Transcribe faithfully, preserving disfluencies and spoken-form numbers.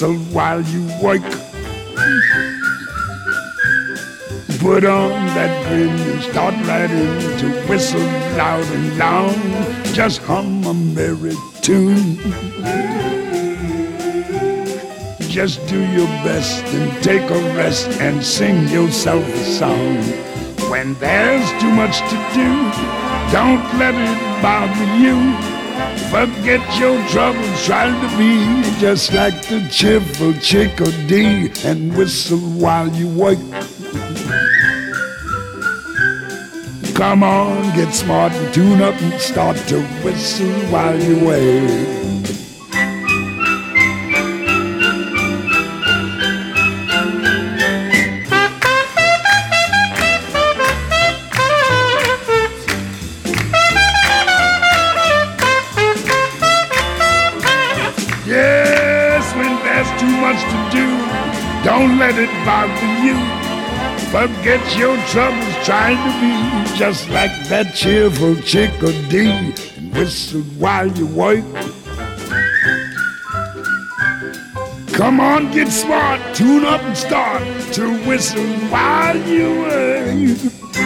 whistle while you work. Put on that grin and start right in to whistle loud and long. Just hum a merry tune. Just do your best and take a rest and sing yourself a song. When there's too much to do, don't let it bother you. Forget your troubles, try to be just like the cheerful chickadee and whistle while you work. Come on, get smart and tune up and start to whistle while you wait. Yes, when there's too much to do, don't let it bother you. Forget your troubles, trying to be just like that cheerful chickadee and whistle while you work. Come on, get smart, tune up and start to whistle while you work.